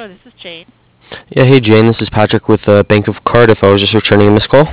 Hello, this is Jane. Yeah, hey Jane, this is Patrick with Bank of Cardiff. I was just returning a missed call.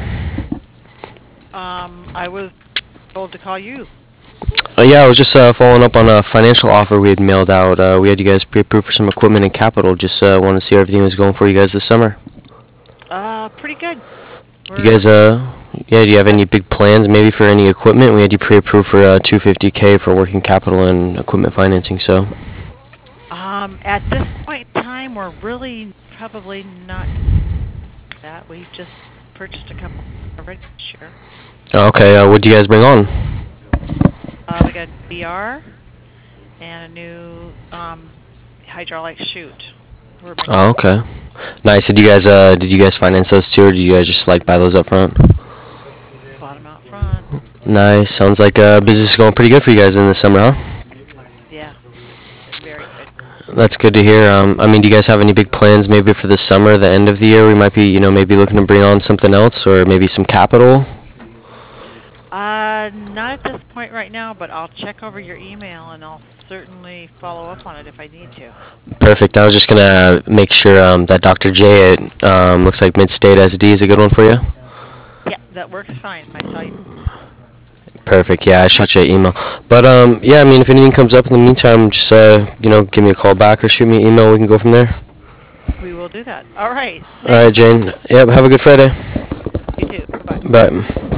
I was told to call you. Yeah, I was just following up on a financial offer we had mailed out. We had you guys pre-approved for some equipment and capital. Just wanted to see how everything was going for you guys this summer. Pretty good. You guys, yeah, do you have any big plans maybe for any equipment? We had you pre-approved for 250K for working capital and equipment financing. So, At this point in time, we're really probably not that. We've just purchased a couple already this year. okay, what do you guys bring on? We got VR and a new hydraulic chute. We're bringing Oh, okay, nice. Did you guys finance those two, or did you guys just like buy those up front? bottom out front. Nice. Sounds like business is going pretty good for you guys in the summer, huh? Yeah, very good. That's good to hear. I mean, do you guys have any big plans maybe for the summer, the end of the year? We might be, maybe looking to bring on something else or maybe some capital. Not at this point right now, but I'll check over your email and I'll certainly follow up on it if I need to. Perfect. I was just gonna make sure that Dr. J at looks like Mid-State SD is a good one for you. Yeah, that works fine. I saw you. Perfect. Yeah, I shot you an email. But yeah, I mean, if anything comes up in the meantime, just give me a call back or shoot me an email. We can go from there. We will do that. All right. All right, Jane. Yep. Have a good Friday. You too. Bye-bye. Bye.